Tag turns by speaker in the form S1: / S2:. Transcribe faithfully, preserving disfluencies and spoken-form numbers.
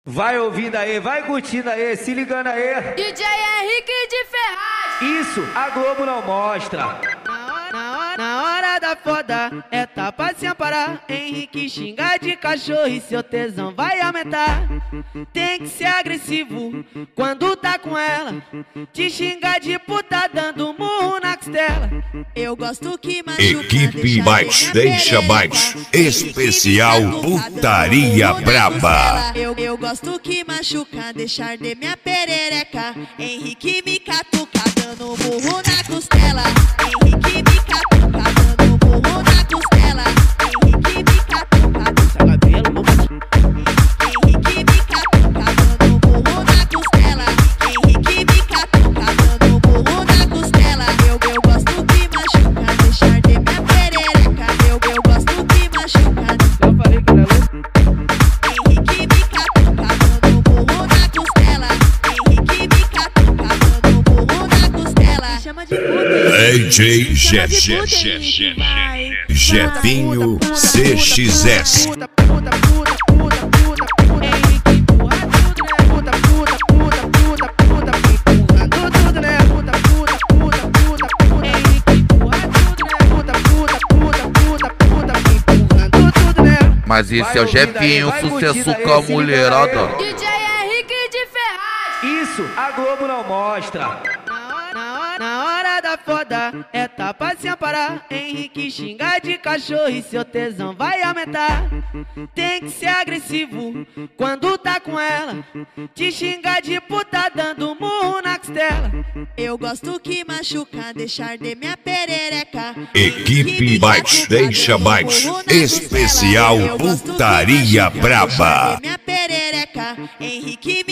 S1: Vai ouvindo aí, vai curtindo aí, se ligando aí.
S2: D J Henrique de Ferraz.
S1: Isso, a Globo não mostra.
S3: Na hora, na hora da foda, é tapa sem parar. Henrique xinga de cachorro e seu tesão vai aumentar. Tem que ser agressivo quando tá com ela. Te xinga de puta dando murro na costela. Eu gosto que machuca.
S4: Equipe baixo, deixa baixo. Especial putaria braba.
S3: Eu, eu gosto que machuca, deixar de minha perereca. Henrique me catuca, dando murro na costela. Henrique me catuca, dando murro na costela. Henrique me catuca, puxa cabelo, Henrique me catuca, dando murro na costela. Henrique me catuca, dando murro na costela. Eu, eu gosto que machuca, deixar de minha perereca. Eu, eu gosto que machuca.
S1: Eu falei que era louco.
S3: Henrique me catuca, dando murro na costela. Henrique me catuca, dando murro na costela. Chama de puta.
S4: D J Jé, Jé, Jé, Jé, Jepinho C X S.
S3: Puta, puta, puta, puta, puta, puta. Henrique empurra tudo, né? Puta, puta, puta, puta, puta. Empurrando tudo, né? Puta, puta, puta, puta, puta. Henrique empurra tudo, né? Puta, puta, puta, puta, puta. Empurrando tudo, né?
S5: Mas esse
S1: Vai
S5: é o
S1: ouvindo aí,
S5: Jepinho,
S1: vai
S5: sucesso
S1: curtindo aí,
S5: com a
S1: se ligando
S5: mulherada.
S1: aí.
S2: D J Henrique de Ferraz.
S1: Isso, a Globo não mostra.
S3: Na hora, na hora, na hora da foda, é tapa sem parar. Henrique xinga de cachorro e seu tesão vai aumentar. Tem que ser agressivo quando tá com ela. Te xinga de puta dando murro na costela. Eu gosto que machuca, deixar de minha perereca.
S4: Equipe baixo, deixa baixo. Especial putaria braba.
S3: Minha perereca, Henrique me